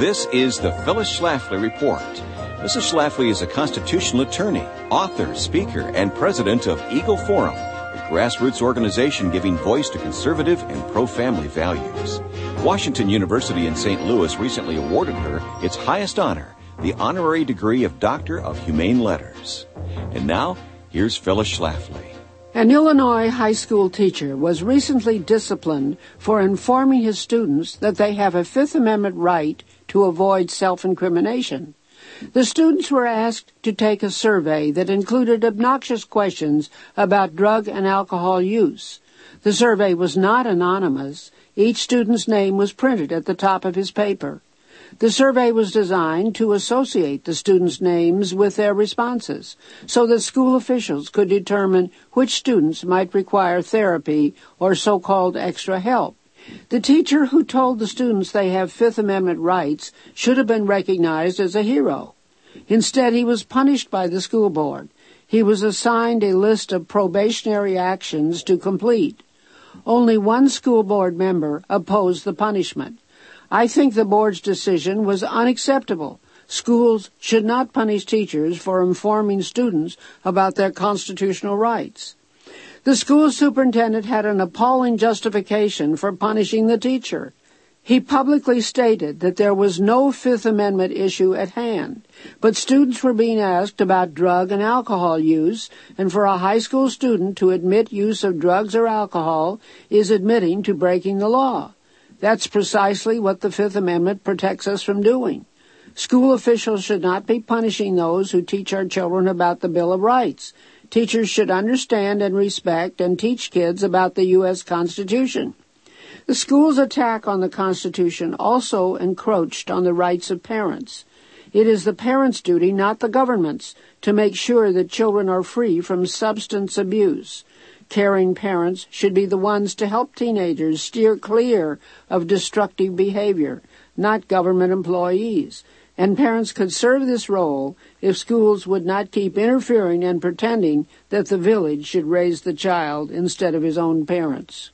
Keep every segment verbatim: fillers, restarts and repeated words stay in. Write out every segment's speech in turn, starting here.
This is the Phyllis Schlafly Report. Missus Schlafly is a constitutional attorney, author, speaker, and president of Eagle Forum, a grassroots organization giving voice to conservative and pro-family values. Washington University in Saint Louis recently awarded her its highest honor, the honorary degree of Doctor of Humane Letters. And now, here's Phyllis Schlafly. An Illinois high school teacher was recently disciplined for informing his students that they have a Fifth Amendment right to avoid self-incrimination. The students were asked to take a survey that included obnoxious questions about drug and alcohol use. The survey was not anonymous. Each student's name was printed at the top of his paper. The survey was designed to associate the students' names with their responses so that school officials could determine which students might require therapy or so-called extra help. The teacher who told the students they have Fifth Amendment rights should have been recognized as a hero. Instead, he was punished by the school board. He was assigned a list of probationary actions to complete. Only one school board member opposed the punishment. I think the board's decision was unacceptable. Schools should not punish teachers for informing students about their constitutional rights. The school superintendent had an appalling justification for punishing the teacher. He publicly stated that there was no Fifth Amendment issue at hand, but students were being asked about drug and alcohol use, and for a high school student to admit use of drugs or alcohol is admitting to breaking the law. That's precisely what the Fifth Amendment protects us from doing. School officials should not be punishing those who teach our children about the Bill of Rights. Teachers should understand and respect and teach kids about the U S Constitution. The school's attack on the Constitution also encroached on the rights of parents. It is the parents' duty, not the government's, to make sure that children are free from substance abuse. Caring parents should be the ones to help teenagers steer clear of destructive behavior, not government employees. And parents could serve this role if schools would not keep interfering and pretending that the village should raise the child instead of his own parents.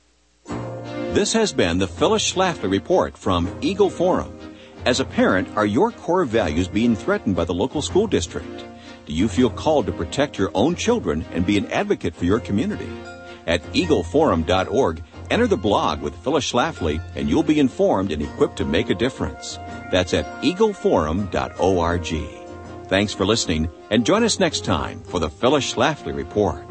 This has been the Phyllis Schlafly Report from Eagle Forum. As a parent, are your core values being threatened by the local school district? Do you feel called to protect your own children and be an advocate for your community? At eagle forum dot org, enter the blog with Phyllis Schlafly, and you'll be informed and equipped to make a difference. That's at eagle forum dot org. Thanks for listening, and join us next time for the Phyllis Schlafly Report.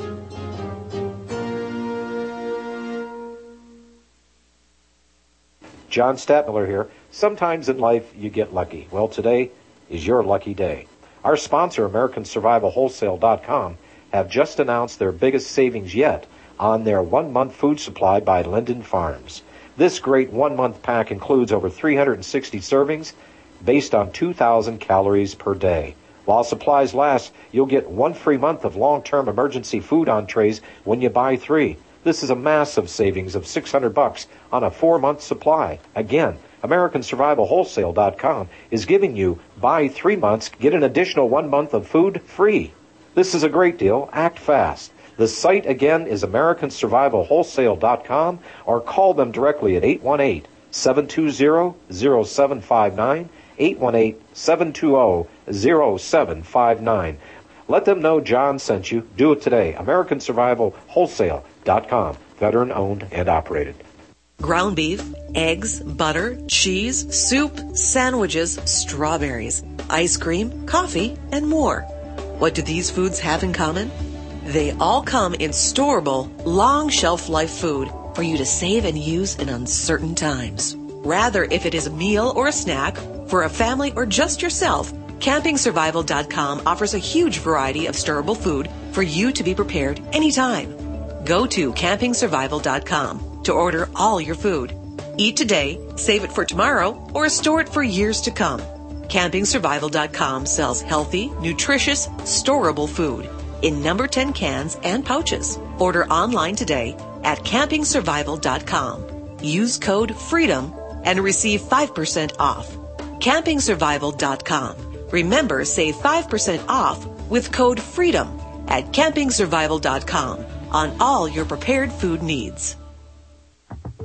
John Stadtmiller here. Sometimes in life you get lucky. Well, today is your lucky day. Our sponsor, American Survival Wholesale dot com, have just announced their biggest savings yet on their one-month food supply by Linden Farms. This great one-month pack includes over three hundred sixty servings based on two thousand calories per day. While supplies last, you'll get one free month of long-term emergency food entrees when you buy three. This is a massive savings of six hundred bucks on a four-month supply. Again, American Survival Wholesale dot com is giving you buy three months, get an additional one month of food free. This is a great deal. Act fast. The site again is American Survival Wholesale dot com, or call them directly at eight one eight, seven two zero, zero seven five nine, eight one eight, seven two zero, zero seven five nine. Let them know John sent you. Do it today. American Survival Wholesale dot com. Veteran owned and operated. Ground beef, eggs, butter, cheese, soup, sandwiches, strawberries, ice cream, coffee, and more. What do these foods have in common? They all come in storable, long shelf life food for you to save and use in uncertain times. Rather, if it is a meal or a snack, for a family or just yourself, Camping Survival dot com offers a huge variety of storable food for you to be prepared anytime. Go to Camping Survival dot com to order all your food. Eat today, save it for tomorrow, or store it for years to come. Camping Survival dot com sells healthy, nutritious, storable food in number ten cans and pouches. Order online today at Camping Survival dot com. Use code FREEDOM and receive five percent off. Camping Survival dot com. Remember, save five percent off with code FREEDOM at Camping Survival dot com on all your prepared food needs.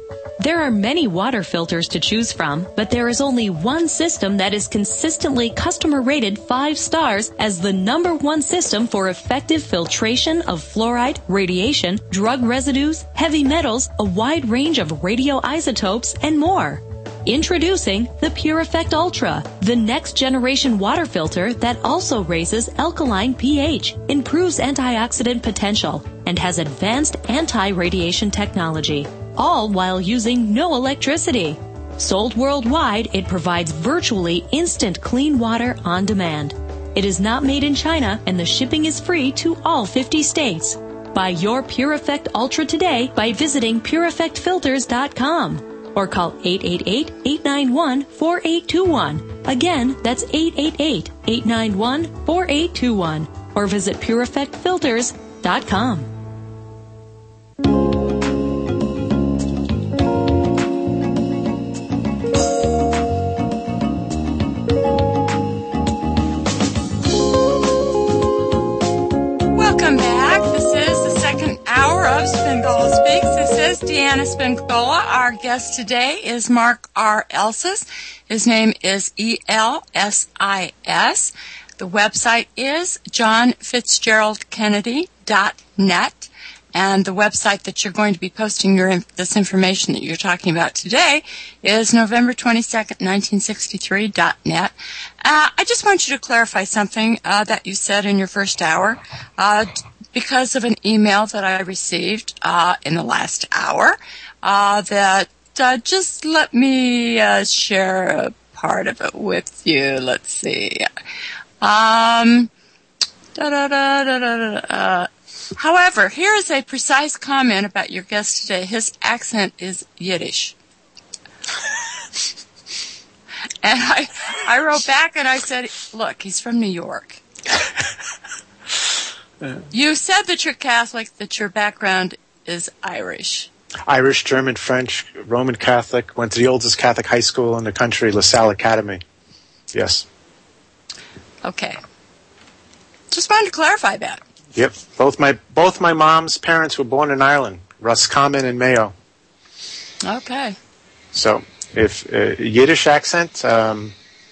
There are many water filters to choose from, but there is only one system that is consistently customer rated five stars as the number one system for effective filtration of fluoride, radiation, drug residues, heavy metals, a wide range of radioisotopes, and more. Introducing the Pure Effect Ultra, the next generation water filter that also raises alkaline pH, improves antioxidant potential, and has advanced anti-radiation technology, all while using no electricity. Sold worldwide, it provides virtually instant clean water on demand. It is not made in China, and the shipping is free to all fifty states. Buy your Pure Effect Ultra today by visiting pure effect filters dot com. Or call eight eight eight, eight nine one, four eight two one. Again, that's eight eight eight, eight nine one, four eight two one. Or visit pure effect filters dot com. Welcome back. This is the second hour of Spingola Speaks. This is Deanna Spingola. Our guest today is Mark R. Elsis. His name is E L S I S. The website is john fitzgerald kennedy dot net. And the website that you're going to be posting your this information that you're talking about today is November twenty-second, nineteen sixty-three dot net. Uh, I just want you to clarify something uh, that you said in your first hour. Uh, because of an email that I received uh, in the last hour, uh, that uh, just let me uh, share a part of it with you. Let's see. Um, da da da da da da. Uh, however, here is a precise comment about your guest today. His accent is Yiddish. And I, I wrote back and I said, look, he's from New York. You said that you're Catholic, that your background is Irish. Irish, German, French, Roman Catholic. Went to the oldest Catholic high school in the country, LaSalle Academy. Yes. Okay. Just wanted to clarify that. Yep. Both my both my mom's parents were born in Ireland, Roscommon and Mayo. Okay. So, if uh, Yiddish accent, um,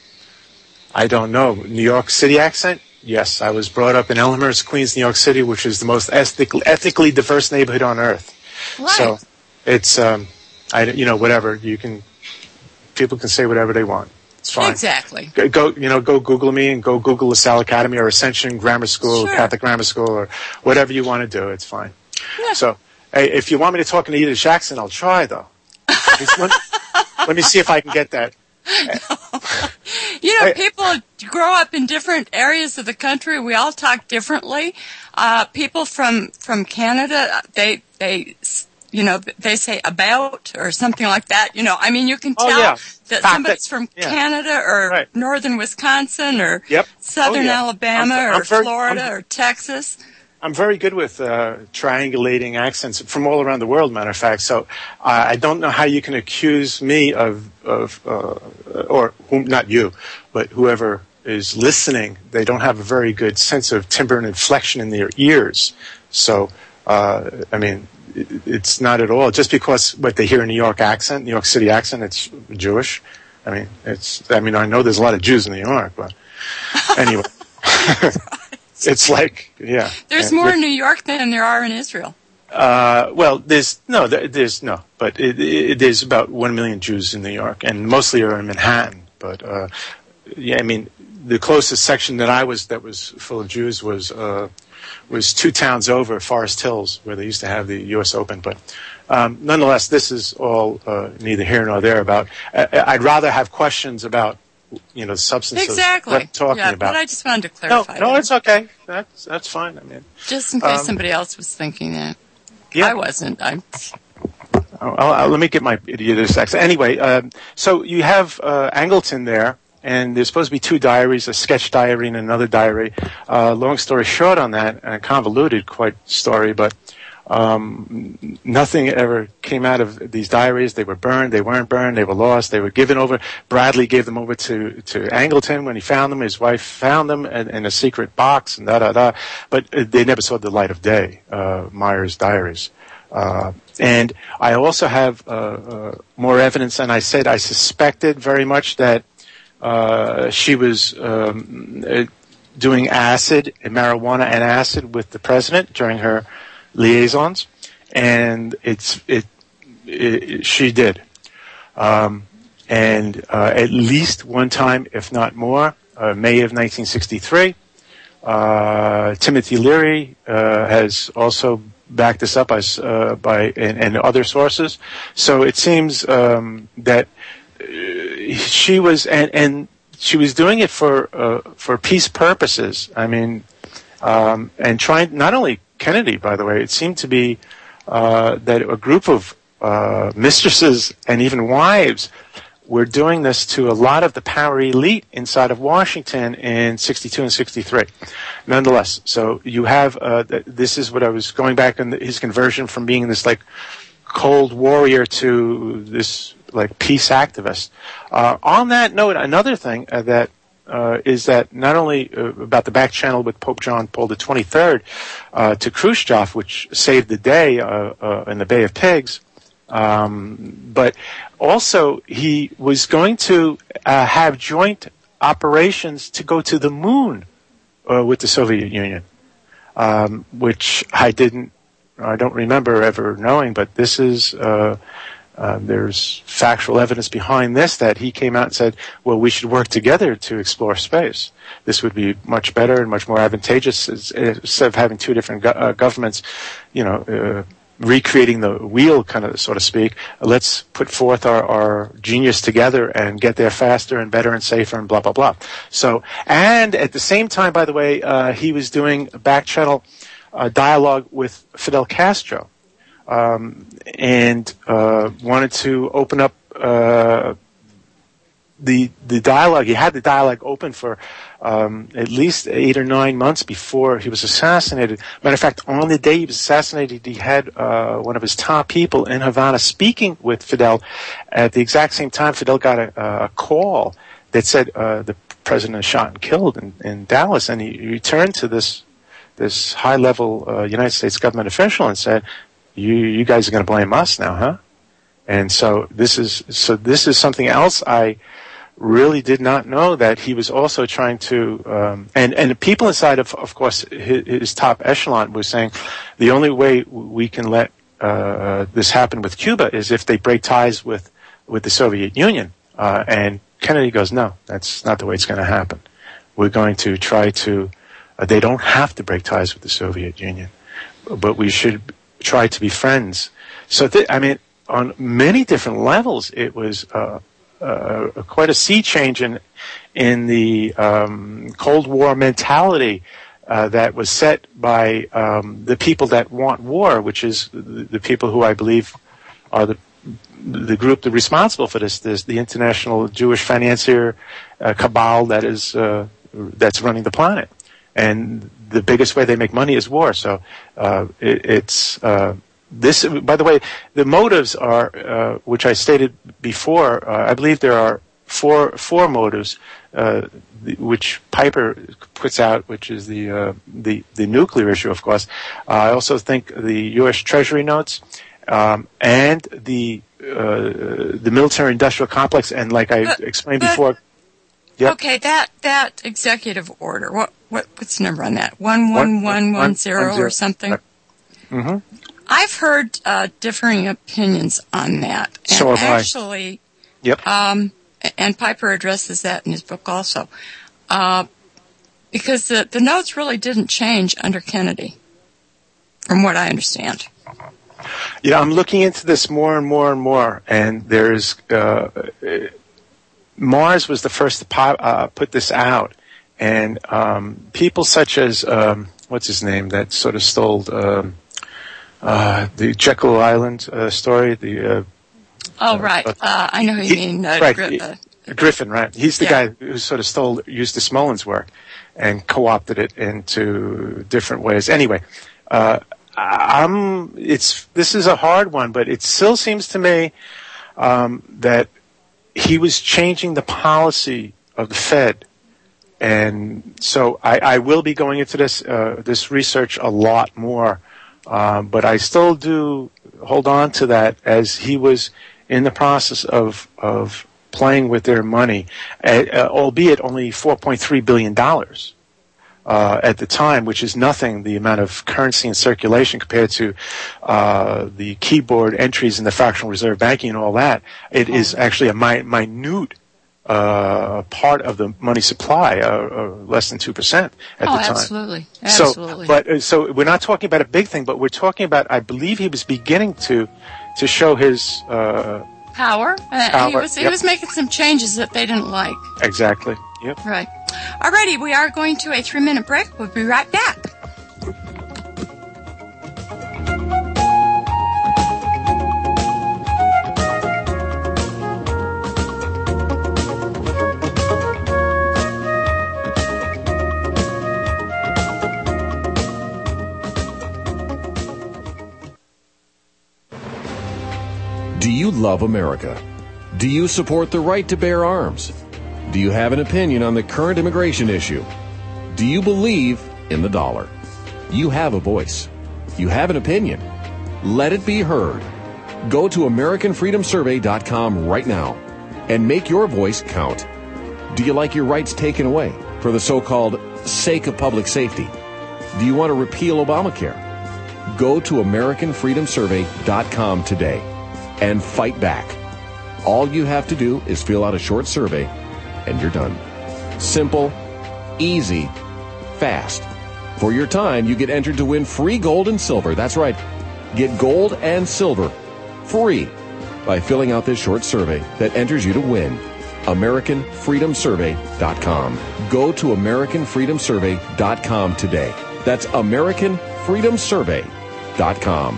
I don't know. New York City accent? Yes, I was brought up in Elmhurst, Queens, New York City, which is the most ethically, ethically diverse neighborhood on earth. Right. So it's, um, I, you know, whatever you can, people can say whatever they want. It's fine. Exactly. Go, go you know, go Google me and go Google LaSalle Academy or Ascension Grammar School, sure. Catholic Grammar School, or whatever you want to do. It's fine. Yeah. So, hey, if you want me to talk in a Yiddish accent, I'll try though. let, let me see if I can get that. No. You know, people grow up in different areas of the country. We all talk differently. Uh, people from, from Canada, they, they, you know, they say about or something like that. You know, I mean, you can tell oh, yeah. that ah, somebody's that, from yeah. Canada or right. northern Wisconsin or yep. southern oh, yeah. Alabama I'm, I'm or very, Florida I'm, or Texas. I'm very good with uh, triangulating accents from all around the world, matter of fact. So uh, I don't know how you can accuse me of, of uh, or whom, not you, but whoever is listening, they don't have a very good sense of timbre and inflection in their ears. So, uh, I mean, it, it's not at all. Just because what they hear in New York accent, New York City accent, it's Jewish. I mean, it's, I mean, I know there's a lot of Jews in New York, but anyway. It's like, yeah. There's more in New York than there are in Israel. Uh, well, there's, no, there, there's, no, but it, it, there's about one million Jews in New York, and mostly are in Manhattan. But, uh, yeah, I mean, the closest section that I was, that was full of Jews was, uh, was two towns over, Forest Hills, where they used to have the U S Open. But, um, nonetheless, this is all, uh, neither here nor there about, I, I'd rather have questions about, you know, the substance exactly. of what I'm talking yeah, about. But I just wanted to clarify. No, no, that. it's okay. That's that's fine. I mean, just in case um, somebody else was thinking that. Yeah. I wasn't. I'm. I'll, I'll, let me get my idiot accent. Anyway, um, so you have uh, Angleton there, and there's supposed to be two diaries, a sketch diary and another diary. Uh, long story short on that, and a convoluted quite story, but um, nothing ever came out of these diaries. They were burned, they weren't burned, they were lost, they were given over. Bradley gave them over to, to Angleton when he found them. His wife found them in, in a secret box and da da da. But uh, they never saw the light of day, uh, Meyer's diaries. Uh, and I also have uh, uh, more evidence, and I said I suspected very much that uh, she was um, uh, doing acid, marijuana and acid with the president during her liaisons, and it's it, it she did. Um, and uh, at least one time, if not more, uh, May of nineteen sixty-three, uh, Timothy Leary uh, has also backed this up as, uh, by and, and other sources. So it seems um, that uh, she was and, and she was doing it for uh, for peace purposes. I mean, um, and trying not only Kennedy, by the way, it seemed to be uh, that a group of uh, mistresses and even wives were doing this to a lot of the power elite inside of Washington in sixty-two and sixty-three. Nonetheless, so you have, uh, th- this is what I was going back in the, his conversion from being this like cold warrior to this like peace activist. Uh, on that note, another thing uh, that uh, is that not only uh, about the back channel with Pope John Paul the twenty-third uh, to Khrushchev, which saved the day uh, uh, in the Bay of Pigs, Um, but also he was going to uh, have joint operations to go to the moon uh, with the Soviet Union, um, which I didn't, I don't remember ever knowing. But this is uh, uh, there's factual evidence behind this that he came out and said, "Well, we should work together to explore space. This would be much better and much more advantageous instead of having two different go- uh, governments, you know." Uh, recreating the wheel, kind of, so to speak. Let's put forth our, our genius together and get there faster and better and safer and blah, blah, blah. So, and at the same time, by the way, uh, he was doing back channel uh, dialogue with Fidel Castro, um, and uh, wanted to open up uh, the the dialogue. He had the dialogue open for um, at least eight or nine months before he was assassinated. Matter of fact, on the day he was assassinated, he had uh, one of his top people in Havana speaking with Fidel. At the exact same time, Fidel got a, a call that said uh, the president is shot and killed in, in Dallas, and he returned to this this high-level uh, United States government official and said, "You you guys are going to blame us now, huh?" And so this is so this is something else I really did not know, that he was also trying to, um, and, and the people inside of, of course, his, his top echelon was saying the only way we can let uh, this happen with Cuba is if they break ties with, with the Soviet Union. Uh, and Kennedy goes, no, that's not the way it's going to happen. We're going to try to, uh, they don't have to break ties with the Soviet Union, but we should try to be friends. So, th- I mean, on many different levels, it was, uh, Uh, quite a sea change in in the um, Cold War mentality uh, that was set by um, the people that want war, which is the, the people who I believe are the the group that responsible for this. This the international Jewish financier uh, cabal that is uh, that's running the planet, and the biggest way they make money is war. So uh, it, it's. Uh, This, by the way, the motives are, uh, which I stated before. Uh, I believe there are four four motives, uh, the, which Piper puts out, which is the uh, the the nuclear issue, of course. Uh, I also think the U S Treasury notes um, and the uh, the military-industrial complex, and like I uh, explained but, before. Yep. Okay, that that executive order. What what what's the number on that? One one one one zero or something. Mm-hmm. I've heard uh, differing opinions on that. And so have actually, I. Yep. Um, and Piper addresses that in his book also. Uh, because the, the notes really didn't change under Kennedy, from what I understand. Yeah, I'm looking into this more and more and more, and there's uh, Mars was the first to pop, uh, put this out, and um, people such as um, what's his name that sort of stole um, uh, the Jekyll Island uh, story. The uh, oh right, uh, uh, I know who you he, mean. Uh, right, Gri- uh, Griffin, right? He's the yeah. guy who sort of stole Eustace Mullins' work and co-opted it into different ways. Anyway. Uh, I'm, it's, this is a hard one, but it still seems to me, um, that he was changing the policy of the Fed. And so I, I will be going into this, uh, this research a lot more. Um, but I still do hold on to that as he was in the process of of playing with their money, uh, albeit only four point three billion dollars. Uh, at the time, which is nothing, the amount of currency in circulation compared to uh, the keyboard entries in the fractional reserve banking and all that. It oh. is actually a mi- minute uh, part of the money supply, uh, uh, less than two percent at oh, the time. Absolutely, absolutely. So, but uh, so we're not talking about a big thing, but we're talking about. I believe he was beginning to to show his uh, power. Uh, power. He was he yep. was making some changes that they didn't like. Exactly. Yep. Right. Alrighty, we are going to a three-minute break. We'll be right back. Do you love America? Do you support the right to bear arms? Do you have an opinion on the current immigration issue? Do you believe in the dollar? You have a voice. You have an opinion. Let it be heard. Go to American Freedom Survey dot com right now and make your voice count. Do you like your rights taken away for the so-called sake of public safety? Do you want to repeal Obamacare? Go to American Freedom Survey dot com today and fight back. All you have to do is fill out a short survey and you're done. Simple, easy, fast. For your time, you get entered to win free gold and silver. That's right. Get gold and silver free by filling out this short survey that enters you to win. American Freedom Survey dot com. Go to American Freedom Survey dot com today. That's American Freedom Survey dot com.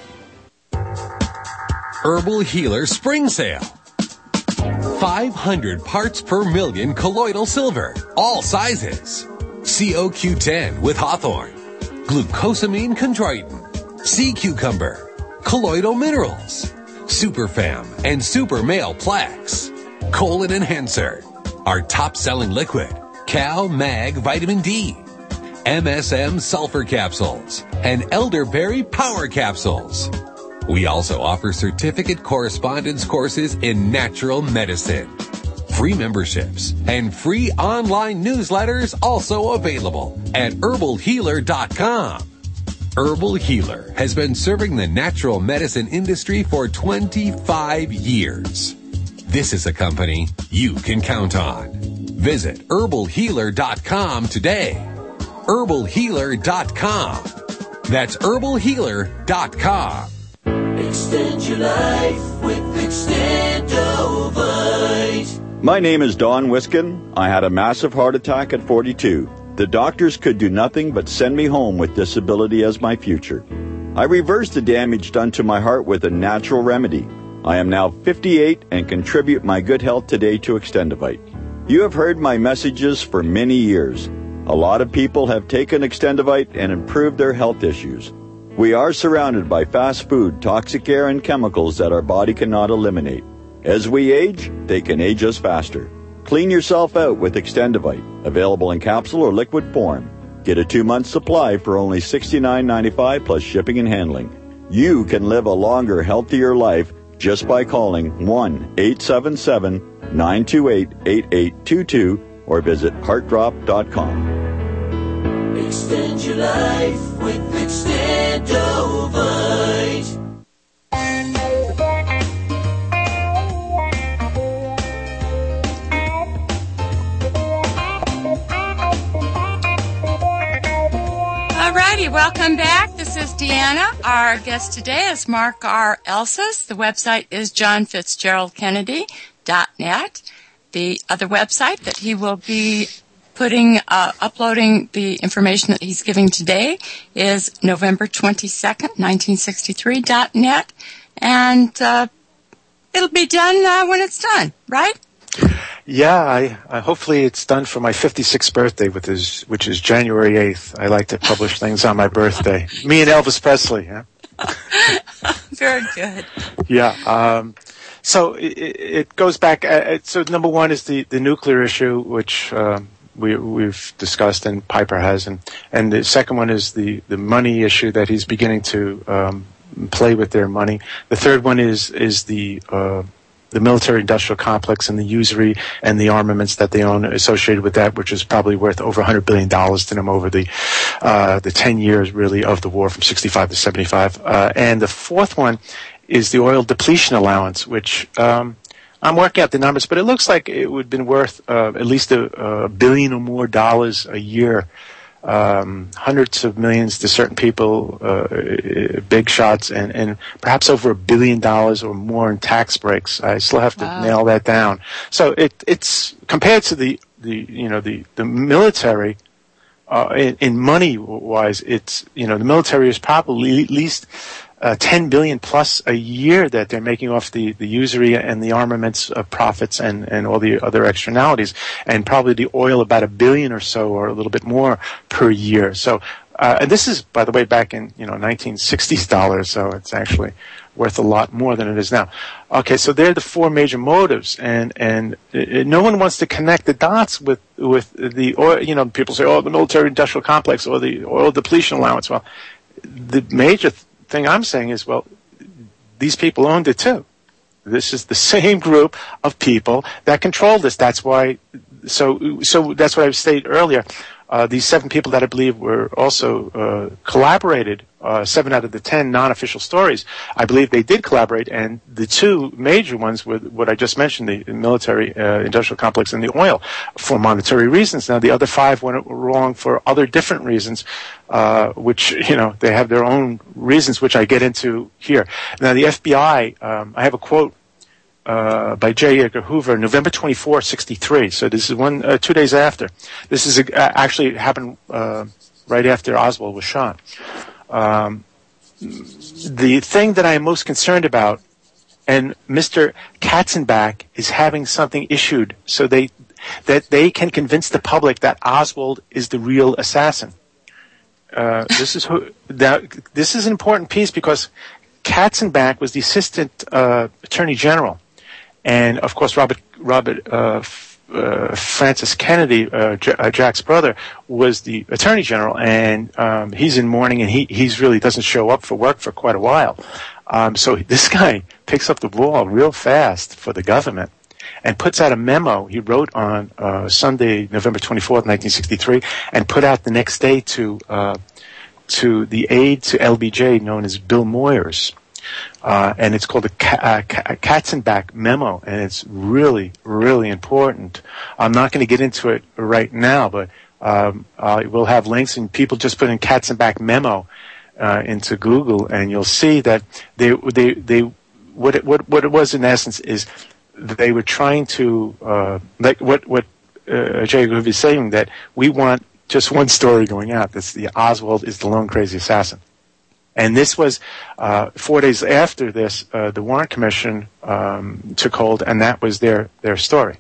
Herbal Healer Spring Sale. five hundred parts per million colloidal silver, all sizes. C O Q ten with hawthorn, glucosamine chondroitin, sea cucumber, colloidal minerals, Superfam and Super Male Plaques, colon enhancer, our top-selling liquid, Cal Mag Vitamin D, M S M sulfur capsules, and elderberry power capsules. We also offer certificate correspondence courses in natural medicine. Free memberships and free online newsletters also available at herbal healer dot com. Herbal Healer has been serving the natural medicine industry for twenty-five years. This is a company you can count on. Visit herbal healer dot com today. herbal healer dot com. That's herbal healer dot com. Extend your life with Extendovite. My name is Don Wiskin. I had a massive heart attack at forty-two. The doctors could do nothing but send me home with disability as my future. I reversed the damage done to my heart with a natural remedy. I am now fifty-eight and contribute my good health today to Extendovite. You have heard my messages for many years. A lot of people have taken Extendovite and improved their health issues. We are surrounded by fast food, toxic air, and chemicals that our body cannot eliminate. As we age, they can age us faster. Clean yourself out with Extendovite, available in capsule or liquid form. Get a two-month supply for only sixty-nine ninety-five plus shipping and handling. You can live a longer, healthier life just by calling one eight seven seven, nine two eight, eight eight two two or visit heart drop dot com. Extend your life with Extendovite. Alrighty, welcome back. This is Deanna. Our guest today is Mark R. Elsis. The website is john fitzgerald kennedy dot net. The other website that he will be putting, uh, uploading the information that he's giving today is November twenty-second, nineteen sixty-three dot net. And, uh, it'll be done, uh, when it's done, right? Yeah, I, I hopefully it's done for my fifty-sixth birthday, which is which is January eighth. I like to publish things on my birthday. Me and Elvis Presley. Yeah. Very good. Yeah. Um, so it, it goes back. Uh, so number one is the, the nuclear issue, which um, we we've discussed and Piper has, and and the second one is the, the money issue that he's beginning to um, play with their money. The third one is is the uh, the military-industrial complex and the usury and the armaments that they own associated with that, which is probably worth over one hundred billion dollars to them over the uh, the ten years, really, of the war from sixty-five to seventy-five. Uh, and the fourth one is the oil depletion allowance, which um, I'm working out the numbers, but it looks like it would have been worth uh, at least a, a billion or more dollars a year. Um, hundreds of millions to certain people, uh, big shots, and, and perhaps over a billion dollars or more in tax breaks. I still have to wow. nail that down. So it, it's compared to the, the you know the the military, uh, in, in money wise, it's you know the military is probably at least uh, ten billion plus a year that they're making off the, the usury and the armaments uh, profits and, and all the other externalities, and probably the oil about a billion or so, or a little bit more per year. So, uh, and this is, by the way, back in you know nineteen sixties dollars, so it's actually worth a lot more than it is now. Okay, so they're the four major motives, and and it, no one wants to connect the dots with with the oil. You know, people say, oh, the military-industrial complex or the oil depletion allowance. Well, the major th- thing I'm saying is, well, these people owned it too. This is the same group of people that controlled this. That's why. So, so that's what I stated earlier. Uh, these seven people that I believe were also uh, collaborated, uh, seven out of the ten non-official stories, I believe they did collaborate, and the two major ones were what I just mentioned, the military uh, industrial complex and the oil, for monetary reasons. Now, the other five went wrong for other different reasons, uh, which, you know, they have their own reasons, which I get into here. Now, the F B I, um, I have a quote Uh, by J. Edgar Hoover, November twenty-fourth, sixty-three. So this is one, uh, two days after. This is uh, actually happened uh, right after Oswald was shot. Um, the thing that I am most concerned about, and Mister Katzenbach is having something issued so they that they can convince the public that Oswald is the real assassin. Uh, this is who, that, this is an important piece because Katzenbach was the assistant uh, attorney general. And, of course, Robert Robert uh, F- uh, Francis Kennedy, uh, J- uh, Jack's brother, was the attorney general, and um, he's in mourning, and he he's really doesn't show up for work for quite a while. Um, so this guy picks up the ball real fast for the government and puts out a memo he wrote on uh, Sunday, November twenty-fourth, nineteen sixty-three, and put out the next day to uh, to the aide to L B J known as Bill Moyers. Uh, and it's called the uh, Katzenbach memo, and it's really, really important. I'm not going to get into it right now, but um, uh, we'll have links, and people just put in Katzenbach memo uh, into Google, and you'll see that they, they, they, what it, what, what it was in essence is they were trying to, uh, like what, what uh, Jay Hoover is saying, that we want just one story going out. That's the Oswald is the lone crazy assassin. And this was uh, four days after this, uh, the Warren Commission um, took hold, and that was their, their story.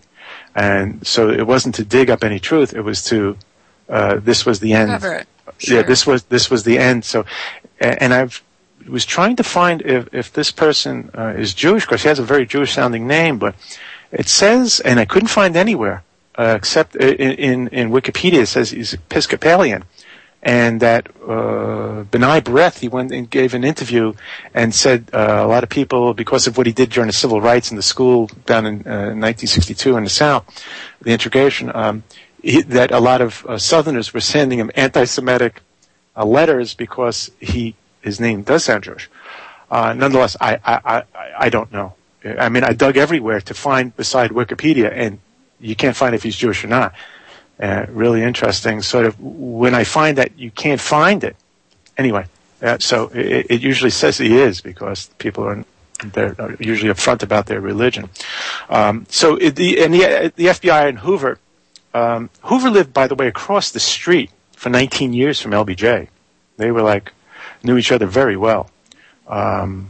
And so it wasn't to dig up any truth; it was to uh, this was the end. Cover it. Sure. Yeah, this was this was the end. So, and I was trying to find if if this person uh, is Jewish, because he has a very Jewish-sounding name, but it says, and I couldn't find anywhere uh, except in, in in Wikipedia. It says he's Episcopalian. And that uh, B'nai B'rith, he went and gave an interview and said uh, a lot of people, because of what he did during the civil rights in the school down in uh, nineteen sixty-two in the South, the integration, um, he, that a lot of uh, Southerners were sending him anti-Semitic uh, letters because he his name does sound Jewish. Uh, nonetheless, I, I, I, I don't know. I mean, I dug everywhere to find beside Wikipedia, and you can't find if he's Jewish or not. Uh, really interesting. Sort of when I find that you can't find it, anyway. Uh, so it, it usually says he is, because people are they're usually upfront about their religion. Um, so it, the and the, the F B I and Hoover, um, Hoover lived, by the way, across the street for nineteen years from L B J. They were like knew each other very well, um,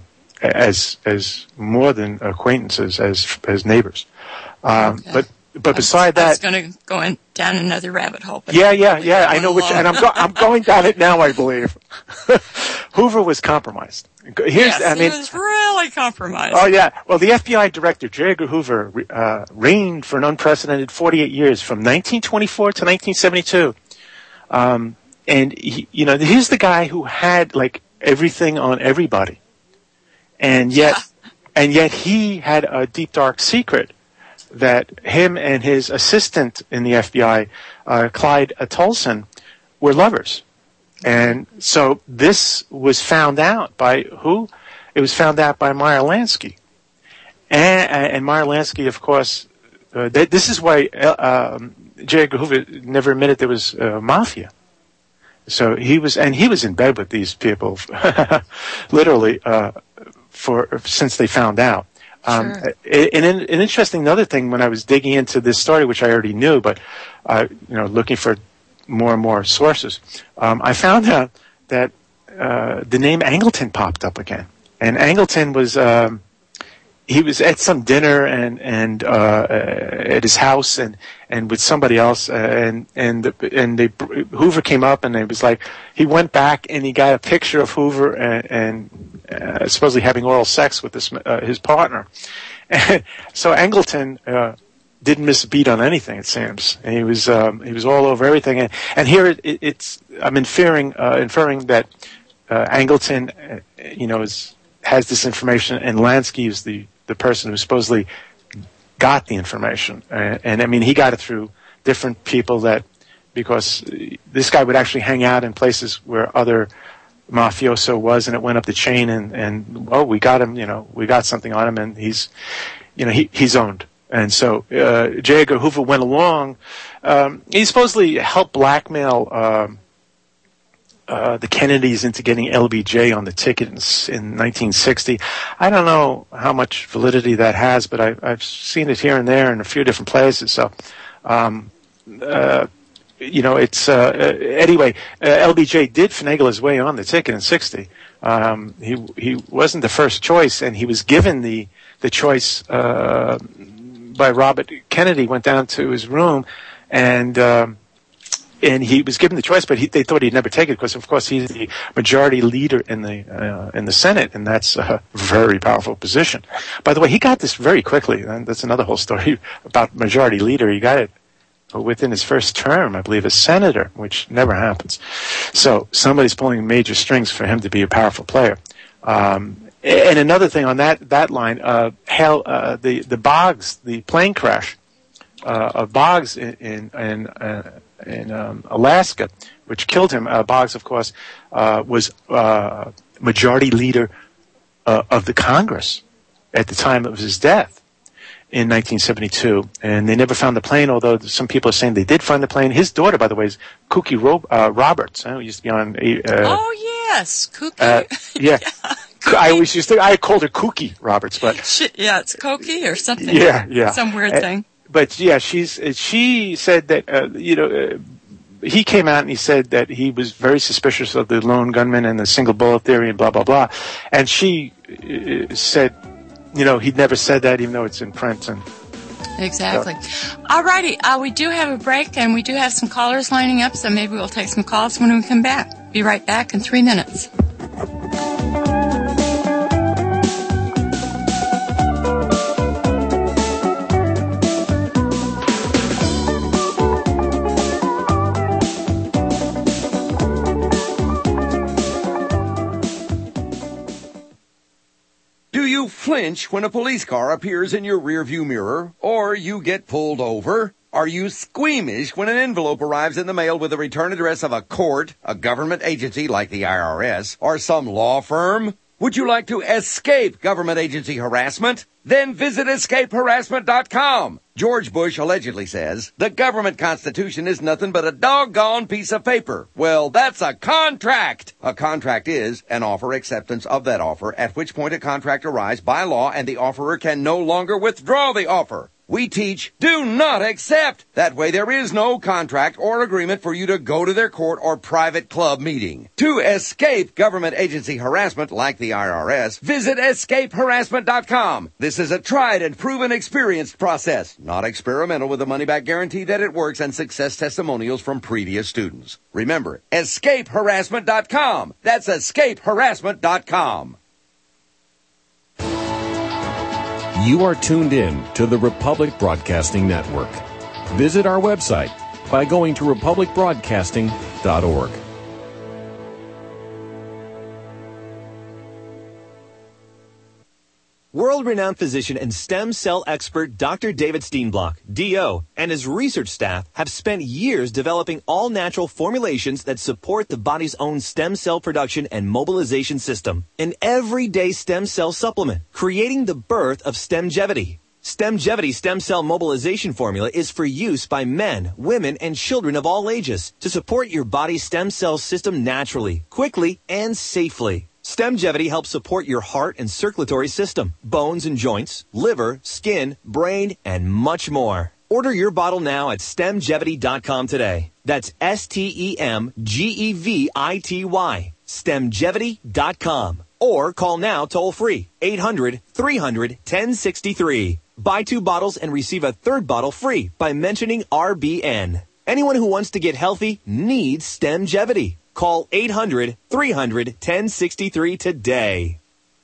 as as more than acquaintances, as as neighbors. Um, okay. But. But that's, beside that, that's going to go in, down another rabbit hole. Yeah, yeah, yeah. I know which, and I'm go, I'm going down it now. I believe Hoover was compromised. Here's, yes, I mean, he was really compromised. Oh yeah. Well, the F B I director J. Edgar Hoover uh, reigned for an unprecedented forty-eight years, from nineteen twenty-four to nineteen seventy-two. Um, and he, you know, he's the guy who had like everything on everybody. and yet, and yet he had a deep dark secret that him and his assistant in the F B I, uh, Clyde Tolson, were lovers. And so this was found out by who? It was found out by Meyer Lansky. And, and Meyer Lansky, of course, uh, th- this is why uh, um, J. Edgar Hoover never admitted there was uh, mafia. So he was, and he was in bed with these people, literally, uh, for since they found out. Um, sure. And an, an interesting another thing when I was digging into this story, which I already knew, but uh, you know, looking for more and more sources, um, I found out that uh, the name Angleton popped up again, and Angleton was. Um, He was at some dinner and and uh, at his house and, and with somebody else uh, and and the, and they, Hoover came up and it was like he went back and he got a picture of Hoover and, and uh, supposedly having oral sex with this uh, his partner, and so Angleton uh, didn't miss a beat on anything, it seems. And he was um, he was all over everything, and and here it, it, it's I'm inferring uh, inferring that uh, Angleton uh, you know is has this information and Lansky is the the person who supposedly got the information. And, and I mean, he got it through different people that, because this guy would actually hang out in places where other mafioso was, and it went up the chain and, and oh, we got him, you know, we got something on him, and he's, you know, he, he's owned. And so, uh, J. Edgar Hoover went along, um, he supposedly helped blackmail, um, Uh, the Kennedys into getting L B J on the ticket in, in nineteen sixty. I don't know how much validity that has, but I, I've seen it here and there in a few different places. So, um, uh, you know, it's uh, uh, anyway. Uh, L B J did finagle his way on the ticket in sixty. Um, he he wasn't the first choice, and he was given the the choice uh, by Robert Kennedy. Went down to his room and. Um, And he was given the choice, but he, they thought he'd never take it because, of course, he's the majority leader in the uh, in the Senate, and that's a very powerful position. By the way, he got this very quickly, and that's another whole story about majority leader. He got it within his first term, I believe, as senator, which never happens. So somebody's pulling major strings for him to be a powerful player. Um, and another thing on that that line, uh, hell, uh, the the Boggs, the plane crash uh, of Boggs in in. in uh, in um, Alaska, which killed him. Uh, Boggs, of course, uh, was uh, majority leader uh, of the Congress at the time of his death in nineteen seventy-two. And they never found the plane, although some people are saying they did find the plane. His daughter, by the way, is Kooky Ro- uh, Roberts, uh, who used to be on... Uh, oh, yes, Kooky. Uh, yeah. yeah. I always used to... I called her Kooky Roberts, but... Yeah, it's Kooky or something. Yeah, yeah. Some weird uh, thing. But yeah, she's she said that uh, you know uh, he came out and he said that he was very suspicious of the lone gunman and the single bullet theory and blah blah blah, and she uh, said, you know, he'd never said that even though it's in print. And exactly. So. All righty, uh, we do have a break and we do have some callers lining up, so maybe we'll take some calls when we come back. Be right back in three minutes. Flinch when a police car appears in your rearview mirror, or you get pulled over? Are you squeamish when an envelope arrives in the mail with the return address of a court, a government agency like the I R S, or some law firm? Would you like to escape government agency harassment? Then visit escape harassment dot com. George Bush allegedly says, the government constitution is nothing but a doggone piece of paper. Well, that's a contract. A contract is an offer acceptance of that offer, at which point a contract arrives by law and the offerer can no longer withdraw the offer. We teach, do not accept. That way there is no contract or agreement for you to go to their court or private club meeting. To escape government agency harassment like the I R S, visit escape harassment dot com. This is a tried and proven experienced process, not experimental, with a money-back guarantee that it works and success testimonials from previous students. Remember, escape harassment dot com. That's escape harassment dot com. You are tuned in to the Republic Broadcasting Network. Visit our website by going to republic broadcasting dot org. World-renowned physician and stem cell expert Doctor David Steenblock, D O, and his research staff have spent years developing all-natural formulations that support the body's own stem cell production and mobilization system. An everyday stem cell supplement, creating the birth of Stemgevity. Stemgevity stem cell mobilization formula is for use by men, women, and children of all ages to support your body's stem cell system naturally, quickly, and safely. Stemgevity helps support your heart and circulatory system, bones and joints, liver, skin, brain, and much more. Order your bottle now at stemgevity dot com today. That's S T E M G E V I T Y, stemgevity dot com. Or call now toll free, eight hundred, three hundred, ten sixty-three. Buy two bottles and receive a third bottle free by mentioning R B N. Anyone who wants to get healthy needs Stemgevity. Call eight hundred, three hundred, ten sixty-three today.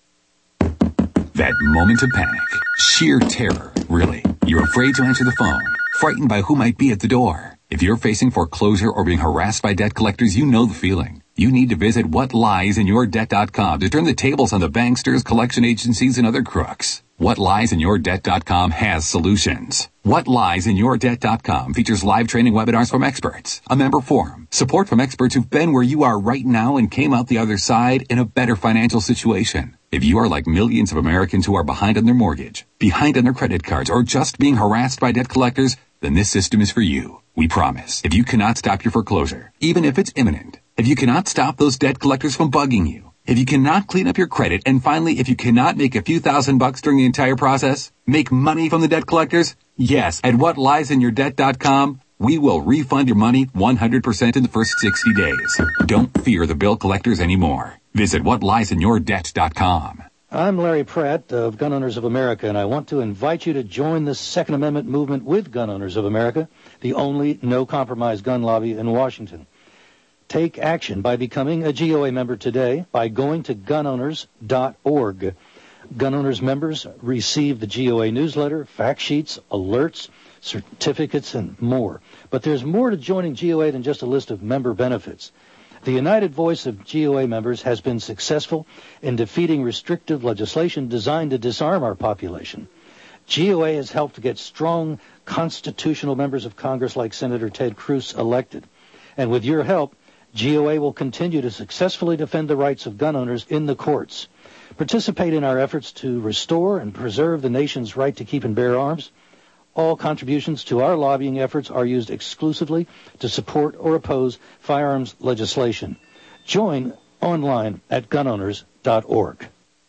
That moment of panic. Sheer terror, really. You're afraid to answer the phone. Frightened by who might be at the door. If you're facing foreclosure or being harassed by debt collectors, you know the feeling. You need to visit what lies in your debt dot com to turn the tables on the banksters, collection agencies, and other crooks. what lies in your debt dot com has solutions. what lies in your debt dot com features live training webinars from experts, a member forum, support from experts who've been where you are right now and came out the other side in a better financial situation. If you are like millions of Americans who are behind on their mortgage, behind on their credit cards, or just being harassed by debt collectors, then this system is for you. We promise. If you cannot stop your foreclosure, even if it's imminent, if you cannot stop those debt collectors from bugging you, if you cannot clean up your credit, and finally, if you cannot make a few thousand bucks during the entire process, make money from the debt collectors, yes, at what lies in your debt dot com, we will refund your money one hundred percent in the first sixty days. Don't fear the bill collectors anymore. Visit what lies in your debt dot com. I'm Larry Pratt of Gun Owners of America, and I want to invite you to join the Second Amendment movement with Gun Owners of America, the only no-compromise gun lobby in Washington. Take action by becoming a G O A member today by going to gun owners dot org. Gun Owners members receive the G O A newsletter, fact sheets, alerts, certificates, and more. But there's more to joining G O A than just a list of member benefits. The united voice of G O A members has been successful in defeating restrictive legislation designed to disarm our population. G O A has helped to get strong constitutional members of Congress like Senator Ted Cruz elected. And with your help, G O A will continue to successfully defend the rights of gun owners in the courts. Participate in our efforts to restore and preserve the nation's right to keep and bear arms. All contributions to our lobbying efforts are used exclusively to support or oppose firearms legislation. Join online at gun owners dot org.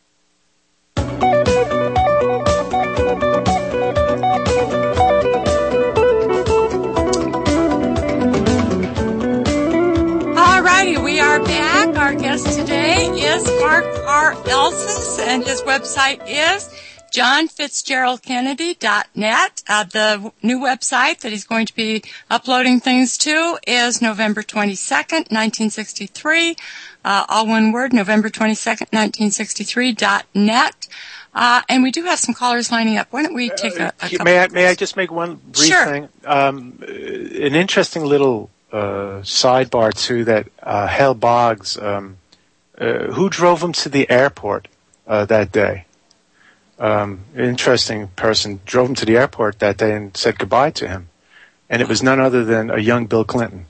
We are back. Our guest today is Mark R. Elsis, and his website is john fitzgerald kennedy dot net. Uh, the new website that he's going to be uploading things to is November twenty-second, nineteen sixty-three. Uh, all one word, November twenty-second, nineteen sixty-three dot net. Uh, and we do have some callers lining up. Why don't we take a, a couple May I, of may I just make one brief sure. thing? Um, an interesting little uh, sidebar, too, that uh, Hal Boggs, um, uh, who drove him to the airport uh, that day? Um, interesting person drove him to the airport that day and said goodbye to him. And it was none other than a young Bill Clinton.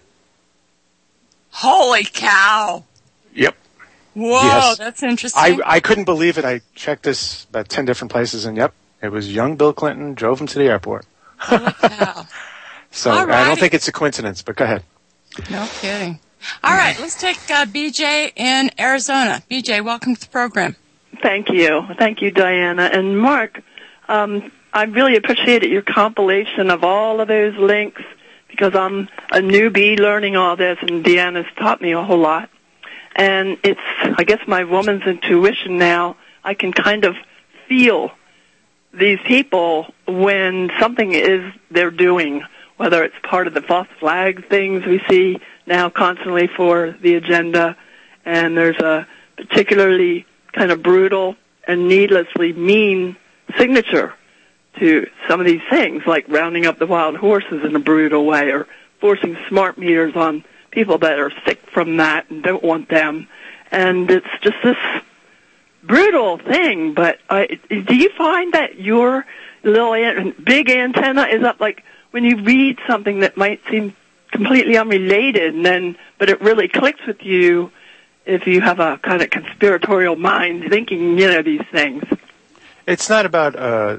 Holy cow. Yep. Whoa, yes. That's interesting. I, I couldn't believe it. I checked this about ten different places, and yep, it was young Bill Clinton drove him to the airport. Holy cow. So Alrighty. I don't think it's a coincidence, but go ahead. No kidding. All right, let's take uh, B J in Arizona. B J, welcome to the program. Thank you. Thank you, Diana. And Mark, um, I really appreciated your compilation of all of those links because I'm a newbie learning all this, and Deanna's taught me a whole lot. And it's, I guess, my woman's intuition now. I can kind of feel these people when something is they're doing, whether it's part of the false flag things we see now constantly for the agenda, and there's a particularly kind of brutal and needlessly mean signature to some of these things, like rounding up the wild horses in a brutal way or forcing smart meters on people that are sick from that and don't want them. And it's just this brutal thing, but uh, do you find that your little an- big antenna is up, like when you read something that might seem completely unrelated, and then but it really clicks with you if you have a kind of conspiratorial mind thinking, you know, these things? It's not about, uh,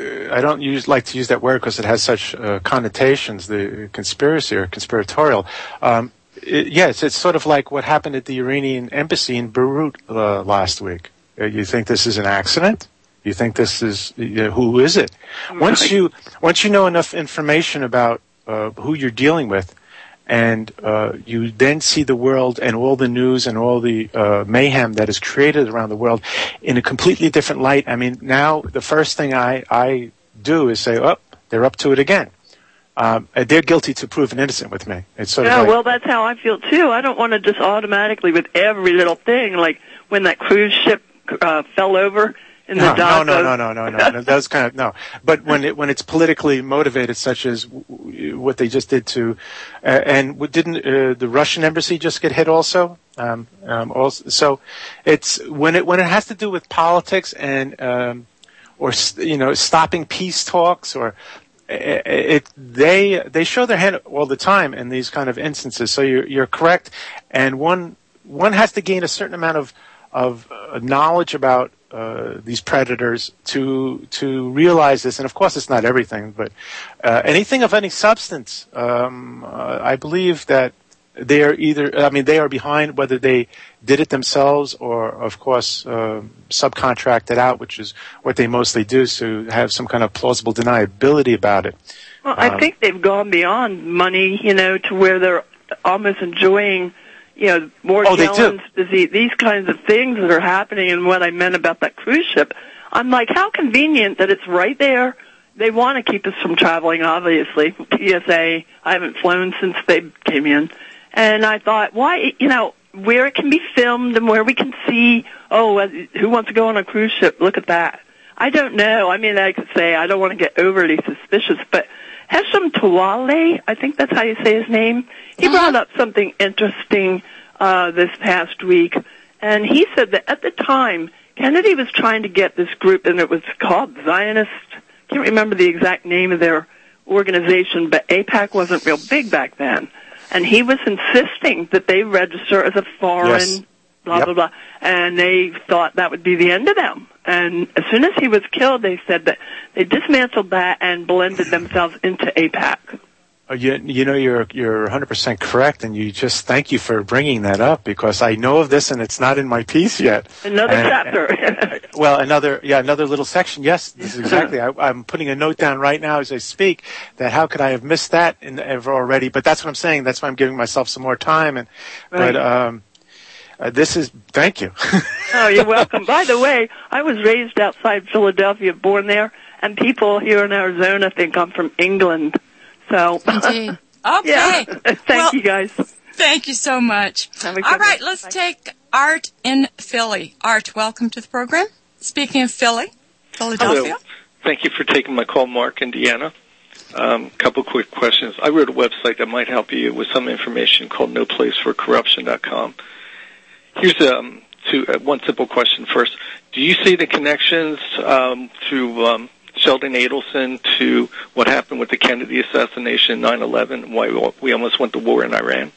I don't use, like to use that word because it has such uh, connotations, the conspiracy or conspiratorial. Um, it, yes, it's sort of like what happened at the Iranian embassy in Beirut uh, last week. Uh, you think this is an accident? You think this is, you know, who is it? Once you, once you know enough information about uh, who you're dealing with, and uh, you then see the world and all the news and all the uh, mayhem that is created around the world in a completely different light. I mean, now the first thing I, I do is say, oh, they're up to it again. Um, they're guilty to proven innocent with me. It's sort yeah, of like, well, that's how I feel, too. I don't want to just automatically, with every little thing, like when that cruise ship uh, fell over in the no, dock. No, no, no, no, no, no, no. That's kind of, no. But when it, when it's politically motivated, such as w- what they just did to, uh, and didn't uh, the Russian embassy just get hit also? Um, um, also, so it's when it when it has to do with politics and um, or you know stopping peace talks or it, it they they show their hand all the time in these kind of instances. So you're you're correct, and one one has to gain a certain amount of of uh, knowledge about Uh, these predators to to realize this, and of course it's not everything, but uh, anything of any substance. Um, uh, I believe that they are either, I mean, they are behind, whether they did it themselves or, of course, uh, subcontracted out, which is what they mostly do, to have some kind of plausible deniability about it. Well, I um, think they've gone beyond money, you know, to where they're almost enjoying, you know, Morgellons oh, disease, these kinds of things that are happening. And what I meant about that cruise ship, I'm like, how convenient that it's right there. They want to keep us from traveling, obviously. T S A, I haven't flown since they came in. And I thought, why, you know, where it can be filmed and where we can see, oh, who wants to go on a cruise ship? Look at that. I don't know. I mean, I could say I don't want to get overly suspicious, but Hesham Tawale, I think that's how you say his name, he uh-huh. brought up something interesting uh, this past week, and he said that at the time, Kennedy was trying to get this group, and it was called Zionist, I can't remember the exact name of their organization, but AIPAC wasn't real big back then, and he was insisting that they register as a foreign, yes. blah, yep. blah, blah, and they thought that would be the end of them. And as soon as he was killed, they said that they dismantled that and blended themselves into AIPAC. Oh, you, you know, you're you're one hundred percent correct, and you just thank you for bringing that up, because I know of this and it's not in my piece yet. Another and, chapter. And, well, another yeah, another little section. Yes, this is exactly. I, I'm putting a note down right now as I speak that how could I have missed that in, ever already? But that's what I'm saying. That's why I'm giving myself some more time. And right. but um, uh, this is thank you. Oh, you're welcome. By the way, I was raised outside Philadelphia, born there, and people here in Arizona think I'm from England. So, indeed. Okay. Yeah. Thank well, you, guys. Thank you so much. All right, let's Bye. take Art in Philly. Art, welcome to the program. Speaking of Philly, Philadelphia. Hello. Thank you for taking my call, Mark and Deanna. A um, couple quick questions. I wrote a website that might help you with some information called no place for corruption dot com. Here's um, two, uh, one simple question first. Do you see the connections um, through um, Sheldon Adelson to what happened with the Kennedy assassination, nine eleven, why we almost went to war in Iran?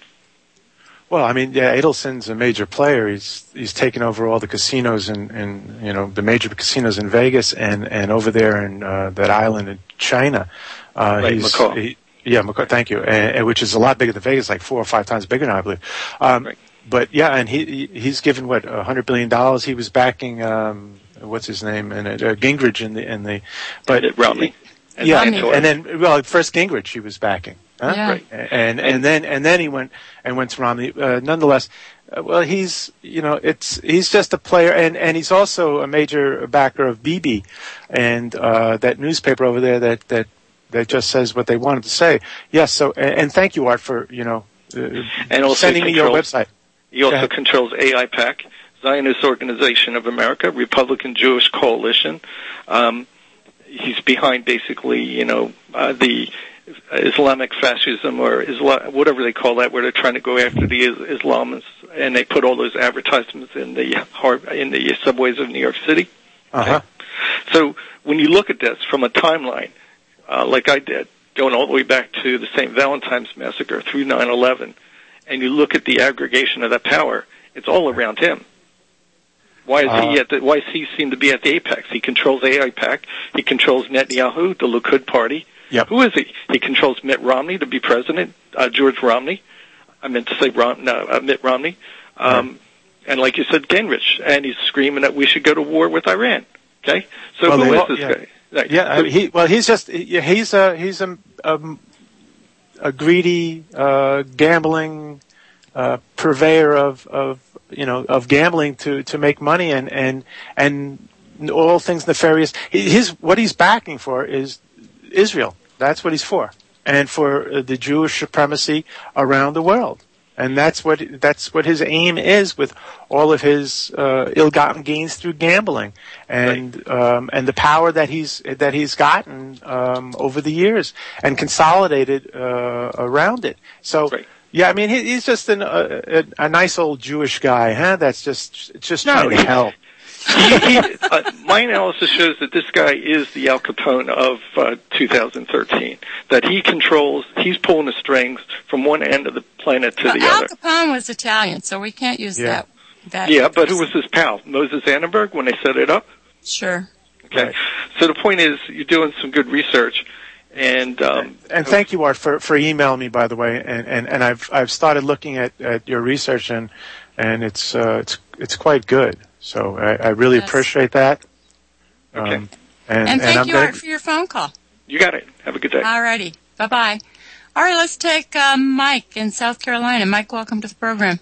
Well, I mean, yeah, Adelson's a major player. He's he's taken over all the casinos in, in you know the major casinos in Vegas and, and over there in uh, that island in China. Uh, right, he's, McCall. He, yeah, McCall. Thank you. And, and which is a lot bigger than Vegas, like four or five times bigger now, I believe. Um, right. But yeah, and he he's given what a hundred billion dollars. He was backing um, what's his name and uh, Gingrich in the in the but and Romney. And yeah, and, and then well, first Gingrich he was backing. Huh? Yeah. Right. And and then and then he went and went to Romney. Uh, nonetheless, uh, well, he's you know it's he's just a player, and, and he's also a major backer of B B, and uh, that newspaper over there that, that that just says what they wanted to say. Yes. So and, and thank you, Art, for you know uh, and also sending me your website. He also controls A I PAC, Zionist Organization of America, Republican Jewish Coalition. Um, he's behind basically, you know, uh, the Islamic fascism or Islam, whatever they call that, where they're trying to go after the Is- Islamists, and they put all those advertisements in the har- in the subways of New York City. Uh-huh. Okay? So when you look at this from a timeline, uh, like I did, going all the way back to the Saint Valentine's Massacre through nine eleven, and you look at the aggregation of that power, it's all around him. Why is Uh, he at the, why does he seem to be at the apex? He controls AIPAC. He controls Netanyahu, the Likud party. Yep. Who is he? He controls Mitt Romney to be president, uh, George Romney. I meant to say Rom, no, uh, Mitt Romney. Um, right. And like you said, Gingrich. And he's screaming that we should go to war with Iran. Okay? So well, who they, is this yeah. guy? Right. Yeah, I So mean, he, well, he's just, he, he's a, he's a, a, a greedy, uh, gambling, uh, purveyor of, of, you know, of gambling to, to make money and, and, and all things nefarious. His, what he's backing for is Israel. That's what he's for. And for uh, the Jewish supremacy around the world. And that's what, that's what his aim is with all of his, uh, ill-gotten gains through gambling and, right. um, and the power that he's, that he's gotten, um, over the years and consolidated, uh, around it. So, right. yeah, I mean, he, he's just an, uh, a, a nice old Jewish guy, huh? That's just, just no, trying to help. he, he, uh, my analysis shows that this guy is the Al Capone of uh, two thousand thirteen. That he controls, he's pulling the strings from one end of the planet to well, the Al other. Al Capone was Italian, so we can't use yeah. that. That yeah, but who was his pal? Moses Annenberg when they set it up? Sure. Okay. Right. So the point is, you're doing some good research. And um, and thank you, Art, for, for emailing me, by the way. And, and, and I've I've started looking at, at your research, and and it's uh, it's it's quite good. So I, I really yes. appreciate that. Okay. Um, and, and thank and you, gonna... Art, for your phone call. You got it. Have a good day. All righty. Bye-bye. All right, let's take uh, Mike in South Carolina. Mike, welcome to the program.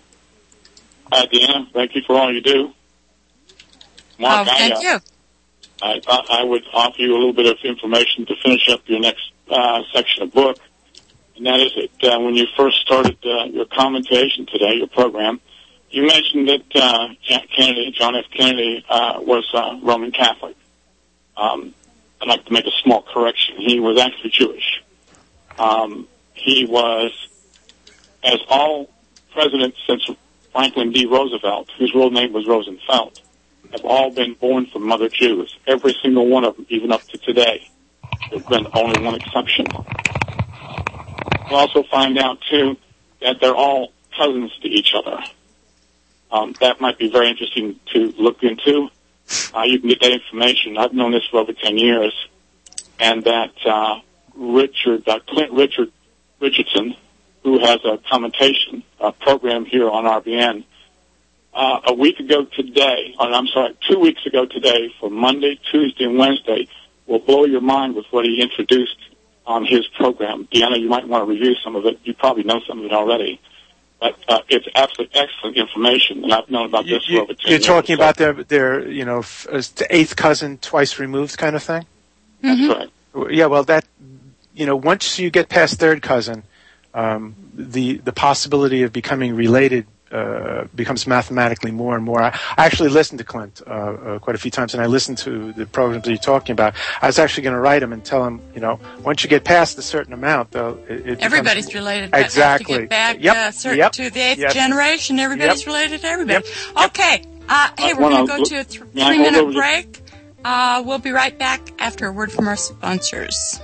Hi, Deanna. Thank you for all you do. Mark, oh, thank I, uh, you. I thought I would offer you a little bit of information to finish up your next uh, section of book. And that is that uh, when you first started uh, your commentation today, your program, you mentioned that uh, Kennedy, John F. Kennedy, uh, was uh, Roman Catholic. Um, I'd like to make a small correction. He was actually Jewish. Um, he was, as all presidents since Franklin D. Roosevelt, whose real name was Rosenfeld, have all been born from mother Jews. Every single one of them, even up to today. There's been only one exception. We'll also find out, too, that they're all cousins to each other. Um, that might be very interesting to look into. Uh, you can get that information. I've known this for over ten years. And that uh, Richard, uh, Clint Richard Richardson, who has a commentation uh, program here on R B N, uh, a week ago today, or I'm sorry, two weeks ago today, for Monday, Tuesday, and Wednesday, will blow your mind with what he introduced on his program. Deanna, you might want to review some of it. You probably know some of it already. But uh, it's absolutely excellent information, and I've known about this you, for over ten You're years. You're talking so. about their, their, you know, f- eighth cousin twice removed kind of thing? That's right. Yeah, well, that, you know, once you get past third cousin, um, the the possibility of becoming related uh, becomes mathematically more and more. I, I actually listened to Clint uh, uh, quite a few times, and I listened to the programs that you're talking about. I was actually going to write him and tell him, you know, once you get past a certain amount, though, it, it everybody's becomes, related. Exactly. To get back yep. uh, certain, yep. to the eighth yep. generation, everybody's yep. related to everybody. Yep. Okay. Uh, hey, we're going to go to a th- three-minute break. Uh, we'll be right back after a word from our sponsors.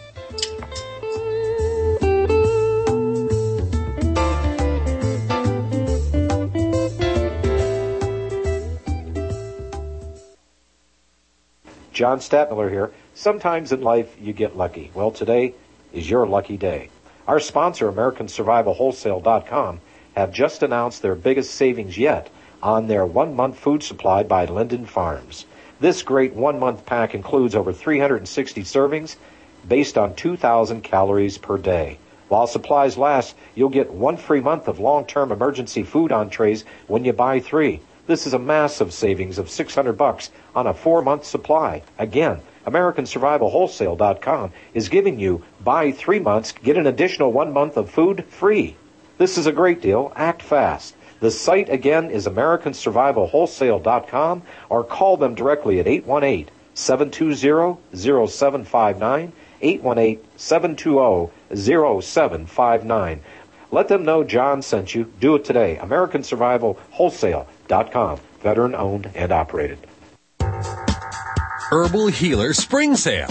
John Stadtmiller here. Sometimes in life you get lucky. Well, today is your lucky day. Our sponsor, American Survival Wholesale dot com, have just announced their biggest savings yet on their one-month food supply by Linden Farms. This great one-month pack includes over three hundred sixty servings based on two thousand calories per day. While supplies last, you'll get one free month of long-term emergency food entrees when you buy three. This is a massive savings of six hundred bucks on a four-month supply. Again, American Survival Wholesale dot com is giving you buy three months, get an additional one month of food free. This is a great deal. Act fast. The site again is American Survival Wholesale dot com or call them directly at eight one eight, seven two zero, zero seven five nine. eight one eight, seven two zero, zero seven five nine. Let them know John sent you. Do it today. American Survival Wholesale dot com. Veteran owned and operated. Herbal Healer Spring Sale.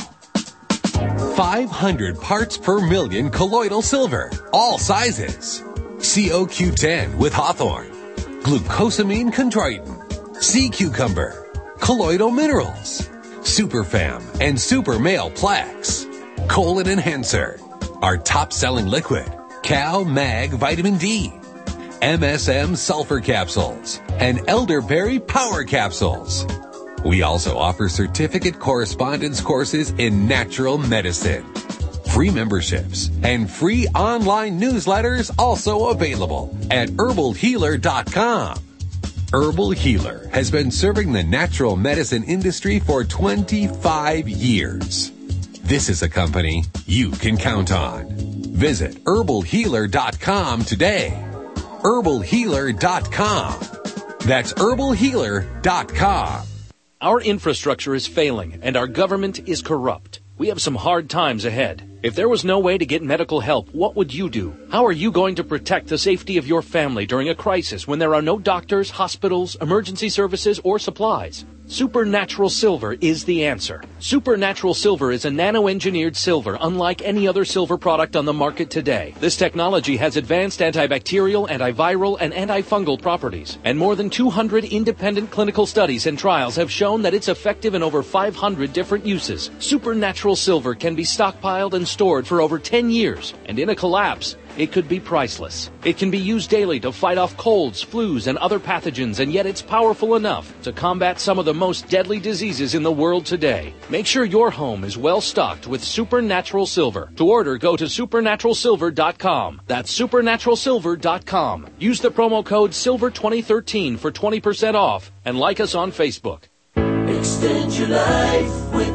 five hundred parts per million colloidal silver. All sizes. C O Q ten with Hawthorne. Glucosamine chondroitin. Sea cucumber. Colloidal minerals. Superfam and Super Male Plex. Colon Enhancer. Our top-selling liquid. Cal Mag Vitamin D. M S M Sulfur Capsules. And Elderberry Power Capsules. We also offer certificate correspondence courses in natural medicine. Free memberships and free online newsletters also available at herbal healer dot com. Herbal Healer has been serving the natural medicine industry for twenty-five years. This is a company you can count on. Visit herbal healer dot com today. herbal healer dot com. That's herbal healer dot com. Our infrastructure is failing, and our government is corrupt. We have some hard times ahead. If there was no way to get medical help, what would you do? How are you going to protect the safety of your family during a crisis when there are no doctors, hospitals, emergency services, or supplies? Supernatural Silver is the answer. Supernatural Silver is a nano-engineered silver unlike any other silver product on the market today. This technology has advanced antibacterial, antiviral, and antifungal properties. And more than two hundred independent clinical studies and trials have shown that it's effective in over five hundred different uses. Supernatural Silver can be stockpiled and stored for over ten years. And in a collapse, it could be priceless. It can be used daily to fight off colds, flus, and other pathogens, and yet it's powerful enough to combat some of the most deadly diseases in the world today. Make sure your home is well stocked with Supernatural Silver. To order, go to supernatural silver dot com. That's supernatural silver dot com. Use the promo code silver twenty thirteen for twenty percent off, and like us on Facebook. Extend your life with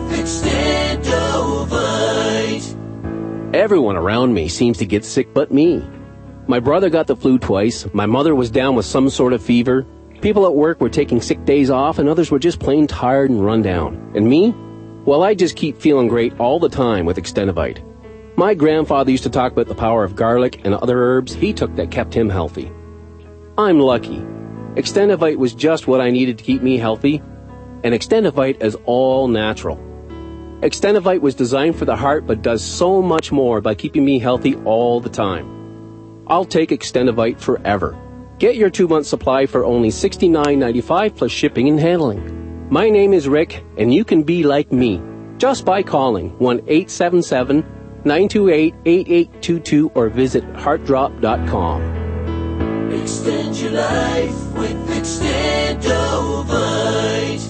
Extendovite. Everyone around me seems to get sick but me. My brother got the flu twice, my mother was down with some sort of fever, people at work were taking sick days off, and others were just plain tired and run down. And me? Well, I just keep feeling great all the time with Extendovite. My grandfather used to talk about the power of garlic and other herbs he took that kept him healthy. I'm lucky. Extendovite was just what I needed to keep me healthy, and Extendovite is all natural. Extendovite was designed for the heart but does so much more by keeping me healthy all the time. I'll take Extendovite forever. Get your two-month supply for only sixty-nine ninety-five plus shipping and handling. My name is Rick, and you can be like me just by calling one eight seven seven, nine two eight, eight eight two two or visit heart drop dot com. Extend your life with Extendovite.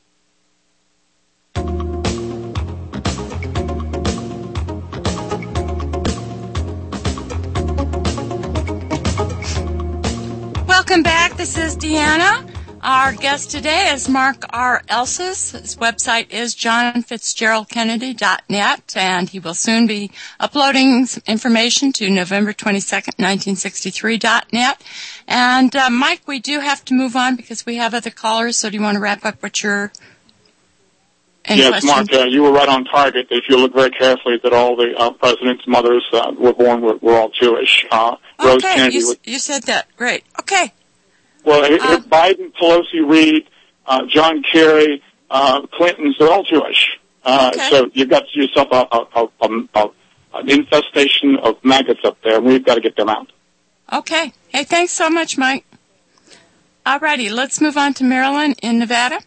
Welcome back. This is Deanna. Our guest today is Mark R. Elsis. His website is john fitzgerald kennedy dot net, and he will soon be uploading some information to November twenty-second, nineteen sixty-three dot net. And, uh, Mike, we do have to move on because we have other callers, so do you want to wrap up what your Yes, question? Mark, uh, you were right on target. If you look very carefully, that all the uh, president's mothers uh, were born were, were all Jewish. Uh, Rose okay, Kennedy you, was, you said that. Great. Okay. Well, Uh, Biden, Pelosi, Reid, uh, John Kerry, uh, Clintons, they're all Jewish. Uh, Okay. So you've got yourself a, a, a, a, a, an infestation of maggots up there, and we've got to get them out. Okay. Hey, thanks so much, Mike. All righty, let's move on to Marilyn in Nevada.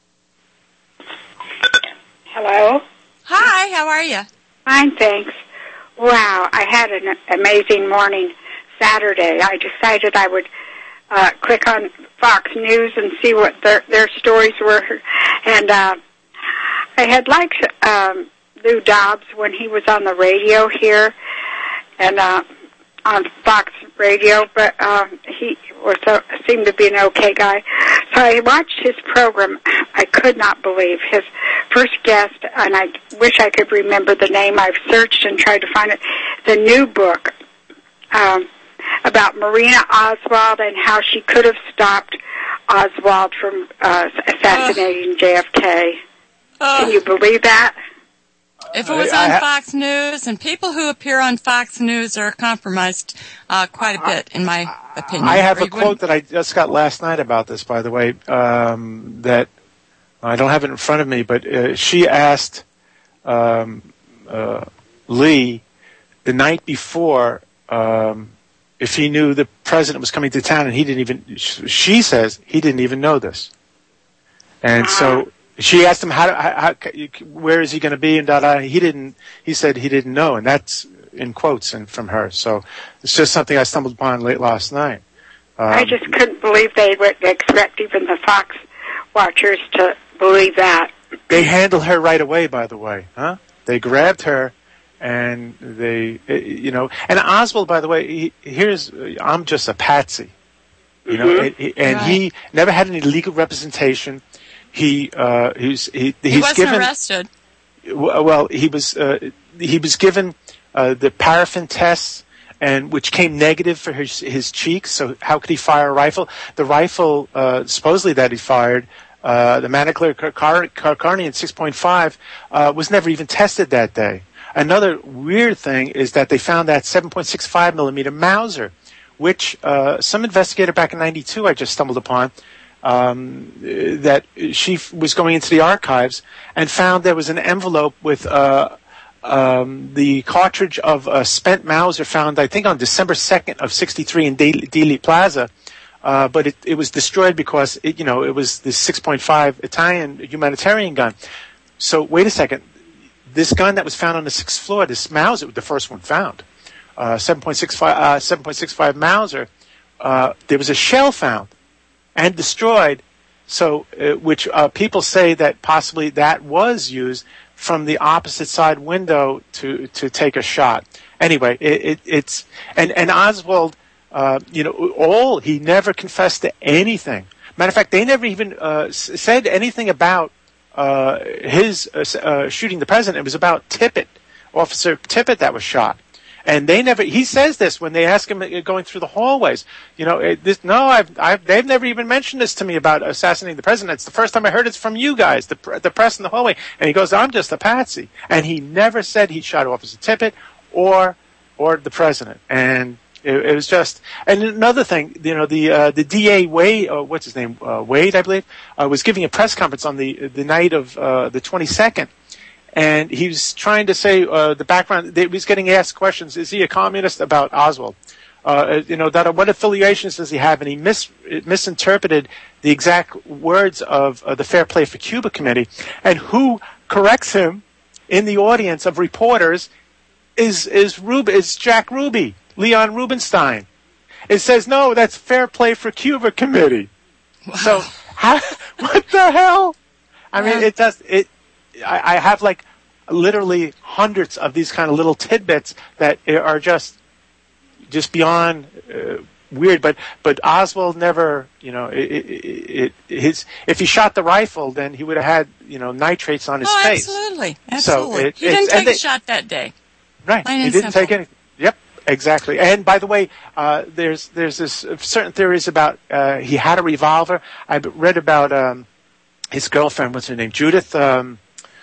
Hello. Hi, how are you? Fine, thanks. Wow, I had an amazing morning Saturday. I decided I would uh, click on Fox News and see what their, their stories were. And uh, I had liked um, Lou Dobbs when he was on the radio here and uh, on Fox Radio, but uh, he was uh, seemed to be an okay guy. So I watched his program. I could not believe his first guest, and I wish I could remember the name. I've searched and tried to find it. The new book um, about Marina Oswald and how she could have stopped Oswald from uh, assassinating uh, J F K. Uh, Can you believe that? If it was I, on I, Fox News, and people who appear on Fox News are compromised uh, quite a bit, in my opinion. I have Or a you quote wouldn't- that I just got last night about this, by the way, um, that I don't have it in front of me, but uh, she asked um, uh, Lee the night before um, if he knew the president was coming to town, and he didn't even, she says he didn't even know this. And so she asked him, how, how, how where is he going to be? And da, da, he didn't, he said he didn't know. And that's in quotes and from her. So it's just something I stumbled upon late last night. Um, I just couldn't believe they would expect even the Fox watchers to believe that. They handled her right away, by the way, huh? They grabbed her and they, you know, and Oswald, by the way, he, here's, I'm just a patsy, you know, Mhm. and, and Right. he never had any legal representation. He, uh, he's, he, he's he wasn't given, arrested. well, he was, uh, he was given, uh, the paraffin tests, and which came negative for his, his cheeks. So how could he fire a rifle? The rifle, uh, supposedly that he fired, uh, the Manaclar Carcanian six point five, uh, was never even tested that day. Another weird thing is that they found that seven point six five millimeter Mauser, which, uh, some investigator back in ninety-two I just stumbled upon, um, that she f- was going into the archives and found there was an envelope with, uh, Um, the cartridge of a spent Mauser found, I think, on December second of sixty-three in Dealey Plaza, uh, but it, it was destroyed because, it, you know, it was the six point five Italian humanitarian gun. So, wait a second. This gun that was found on the sixth floor, this Mauser, the first one found, uh, seven point six five, uh, seven point six five Mauser, uh, there was a shell found and destroyed, so, uh, which uh, people say that possibly that was used from the opposite side window to, to take a shot. Anyway, it, it, it's, and, and Oswald, uh, you know, all, he never confessed to anything. Matter of fact, they never even, uh, s- said anything about, uh, his, uh, uh, shooting the president. It was about Tippit, Officer Tippit that was shot. And they never, he says this when they ask him uh, going through the hallways, you know, it, this, no, I've, I've, they've never even mentioned this to me about assassinating the president. It's the first time I heard it's from you guys, the, the press in the hallway. And he goes, I'm just a patsy. And he never said he shot Officer Tippit or, or the president. And it, it was just, and another thing, you know, the, uh, the D A Wade, uh, what's his name, uh, Wade, I believe, uh, was giving a press conference on the, the night of, uh, the twenty-second. And he was trying to say, uh, the background, he was getting asked questions, is he a communist, about Oswald? Uh, you know, that, what affiliations does he have? And he mis- misinterpreted the exact words of uh, the Fair Play for Cuba Committee. And who corrects him in the audience of reporters is, is Rub- is Jack Ruby, Leon Rubinstein. It says, no, that's Fair Play for Cuba Committee. Wow. So, how, what the hell? I mean, Yeah. it does, it, I, I have like literally hundreds of these kind of little tidbits that are just, just beyond uh, weird. But, but Oswald never, you know, it, it, it, his, if he shot the rifle, then he would have had, you know, nitrates on his oh, face. absolutely. Absolutely. So it, he didn't it's- take and a they- shot that day. Right. Plain He and didn't simple. take any. Yep. Exactly. And by the way, uh, there's, there's this uh, certain theories about, uh, he had a revolver. I read about, um, his girlfriend, what's her name? Judith, um,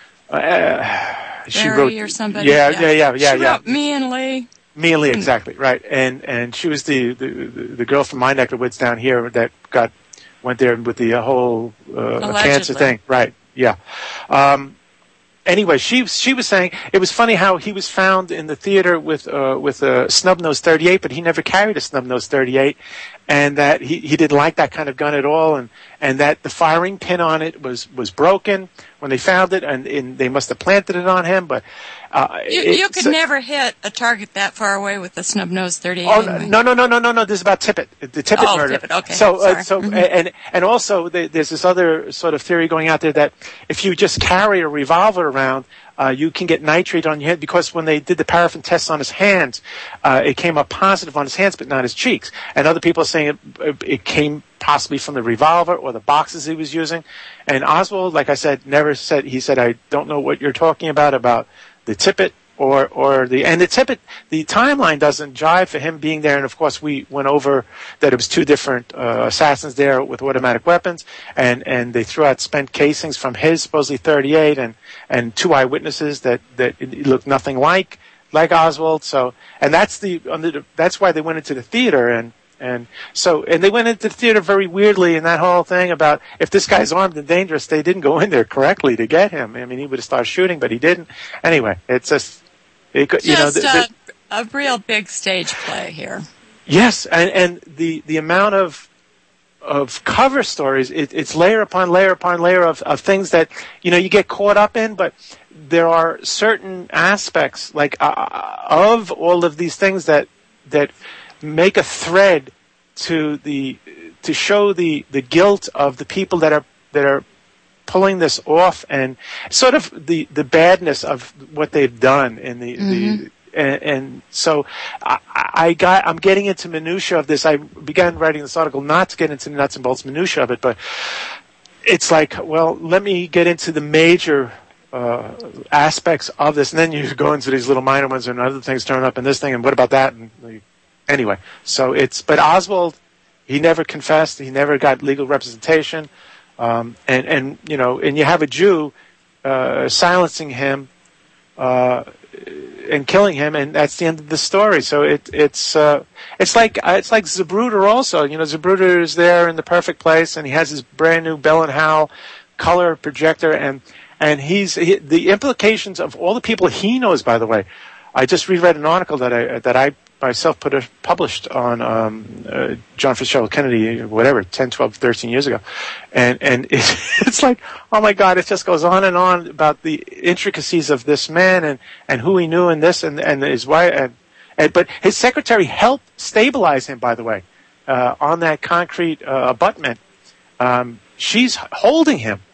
uh, she Barry wrote, or somebody. yeah, yeah, yeah, yeah, she yeah. Wrote Me and Lee. Me and Lee, exactly, right. And, and she was the, the, the girl from my neck of the woods down here that got, went there with the uh, whole, uh, cancer thing. Right. Yeah. Um, Anyway, she she was saying it was funny how he was found in the theater with uh, with a snub-nose thirty-eight, but he never carried a snub-nose thirty-eight, and that he, he didn't like that kind of gun at all, and, and that the firing pin on it was, was broken when they found it, and, and they must have planted it on him. But uh, You, it, you could so, never hit a target that far away with a snub-nose thirty-eight. Oh anyway. no no no no no no! This is about Tippit, the Tippit Oh, murder. Tippit, okay, So uh, sorry. so Mhm. and and also the, there's this other sort of theory going out there that if you just carry a revolver around, uh, you can get nitrate on your head, because when they did the paraffin tests on his hands, uh, it came up positive on his hands, but not his cheeks. And other people are saying it, it came possibly from the revolver or the boxes he was using. And Oswald, like I said, never said. He said, "I don't know what you're talking about about the Tippit or or the and the tip the timeline doesn't jive for him being there. And of course, we went over that it was two different uh, assassins there with automatic weapons, and and they threw out spent casings from his supposedly thirty-eight, and and two eyewitnesses that that it looked nothing like like Oswald. So and that's the that's why they went into the theater. And. And so, and they went into the theater very weirdly, and that whole thing about if this guy's armed and dangerous, they didn't go in there correctly to get him. I mean, he would have started shooting, but he didn't. Anyway, it's just, it, just you know, the, the, a, a real big stage play here. Yes, and, and the the amount of of cover stories, it, it's layer upon layer upon layer of, of things that you know you get caught up in, but there are certain aspects like uh, of all of these things that that. make a thread to the to show the, the guilt of the people that are that are pulling this off, and sort of the, the badness of what they've done in the, mm-hmm. the and, and so I, I got I'm getting into minutia of this. I began writing this article not to get into the nuts and bolts minutia of it, but it's like, well, let me get into the major uh, aspects of this, and then you go into these little minor ones and other things turn up and this thing and what about that and the, Anyway, so it's, but Oswald, he never confessed, he never got legal representation, um, and, and, you know, and you have a Jew, uh, silencing him, uh, and killing him, and that's the end of the story. So it, it's, uh, it's like, uh, it's like Zapruder also, you know, Zapruder is there in the perfect place, and he has his brand new Bell and Howell color projector, and, and he's, he, the implications of all the people he knows, by the way, I just reread an article that I, that I, myself put a, published on um, uh, John Fitzgerald Kennedy, whatever, ten, twelve, thirteen years ago. And and it's, it's like, oh my God, it just goes on and on about the intricacies of this man and, and who he knew and this and, and his wife. And, and, but his secretary helped stabilize him, by the way, uh, on that concrete uh, abutment. Um, she's holding him.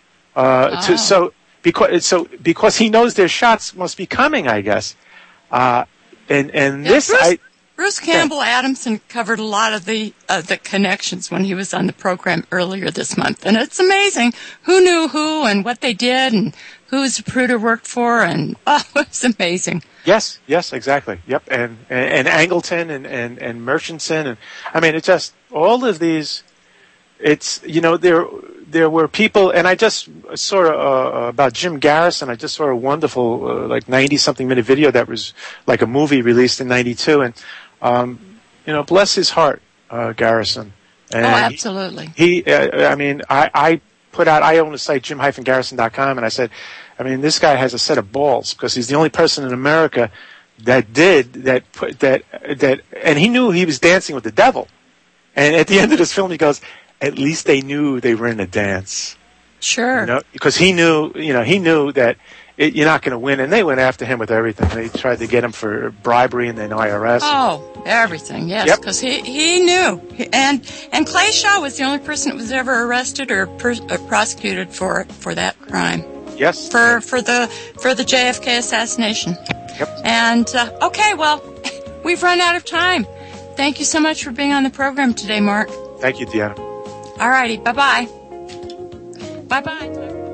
Uh, oh. to, so, because, so because he knows their shots must be coming, I guess. Uh, And and yeah, this, Bruce, I, Bruce Campbell yeah. Adamson covered a lot of the uh, the connections when he was on the program earlier this month, and it's amazing who knew who and what they did and who Zapruder worked for, and oh, it's amazing. Yes, yes, exactly. Yep, and and, and Angleton and, and and Murchison, and I mean, it's just all of these. It's you know there there were people, and I just saw uh, about Jim Garrison. I just saw a wonderful uh, like ninety something minute video that was like a movie released in ninety-two, and um, you know, bless his heart, uh, Garrison. And oh, absolutely. He, he uh, I mean, I, I put out. I own the site jim dash garrison dot com, and I said, I mean, this guy has a set of balls because he's the only person in America that did that put that that, and he knew he was dancing with the devil. And at the end of this film, he goes, at least they knew they were in a dance. Sure. You know, because he knew, you know, he knew that it, you're not going to win, and they went after him with everything. They tried to get him for bribery and then I R S. Oh, everything, yes, because yep. he, he knew. And and Clay Shaw was the only person that was ever arrested or, per, or prosecuted for for that crime. Yes. For for the for the J F K assassination. Yep. And uh, okay, well, we've run out of time. Thank you so much for being on the program today, Mark. Thank you, Deanna. All righty. Bye-bye. Bye-bye.